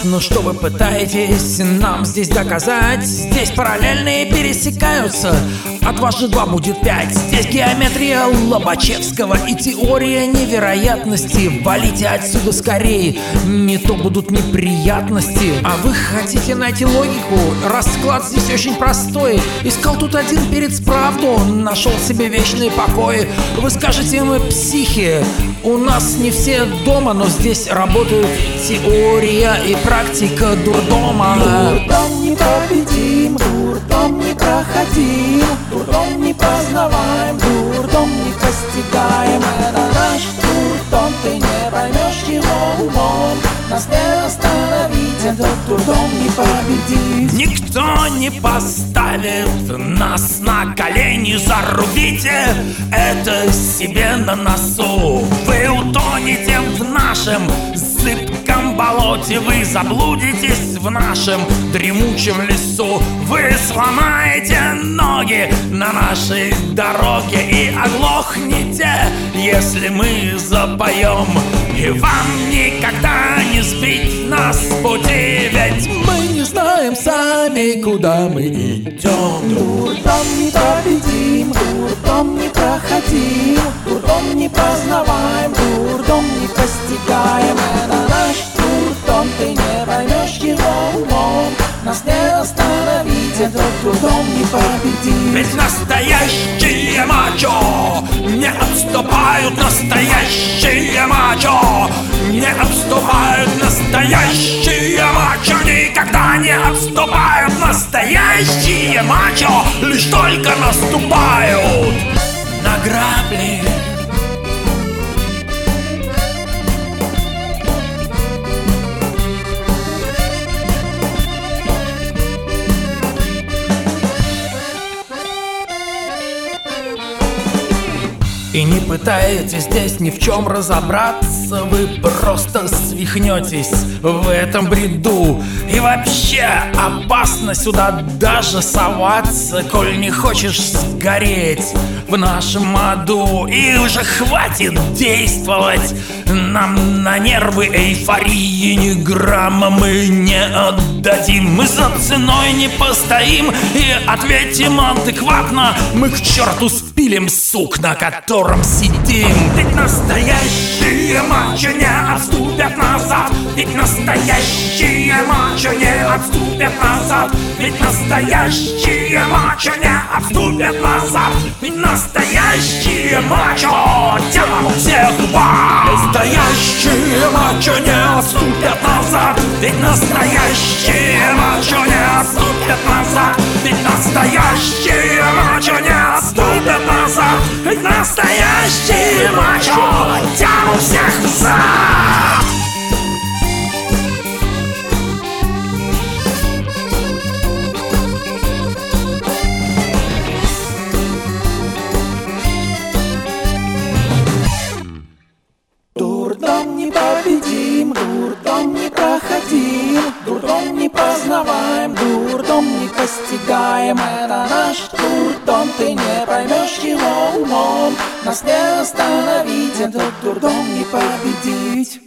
Ну что вы пытаетесь нам здесь доказать? Здесь параллельные пересекаются. От вас же 2 будет 5. Здесь геометрия Лобачевского и теория невероятности. Валите отсюда скорее, не то будут неприятности. А вы хотите найти логику? Расклад здесь очень простой. Искал тут один перец правду, нашел себе вечные покои. Вы скажете, мы психи. У нас не все дома, но здесь работают теория и практика дурдома. Дурдом непобедим, дурдом непроходим, дурдом не познаваем, дурдом не постигаем. Это наш дурдом, ты не поймешь его умом. Нас не остановить, этот дурдом не победить. Никто не поставит нас на колени. Зарубите это себе на носу. Вы утонете в нашем зыбком болоте. Вы заблудитесь в нашем дремучем лесу. Вы сломаете ноги на нашей дороге и оглохнете, если мы запоем. И вам никогда не сбить нас с пути, ведь мы не знаем сами, куда мы идем. Дурдом не победим, дурдом не проходим, дурдом не познаваем, дурдом не постигаем. Это наш дурдом, ты не поймешь его умом. Нас не остановить, этот дурдом не победить. Ведь настоящие мачо не отступают, настоящие мачо не отступают, настоящие мачо никогда не отступают, настоящие мачо лишь только наступают на грабли. И не пытаетесь здесь ни в чем разобраться. Вы просто свихнетесь в этом бреду. И вообще опасно сюда даже соваться, коль не хочешь сгореть в нашем аду. И уже хватит действовать нам на нервы эйфории. Ни грамма мы не отдадим. Мы за ценой не постоим и ответим адекватно. Мы к черту спилим сук, на котором сидим. Ведь настоящие мачо не отступят назад. Ведь настоящие мачо не отступят назад. Ведь настоящие мачо не отступят назад. Ведь настоящие мачо тянут всех вас. Настоящие мачо не отступят назад. Ведь настоящие мачо не отступят назад. Ведь настоящие мачо не отступят назад. Ведь настоящие мачо тянут всех назад. Дурдом не победим, дурдом не проходим, дурдом не познаваем, дурдом не постигаем. Это наш дурдом, ты не поймешь его умом. Нас не остановить, этот дурдом не победить.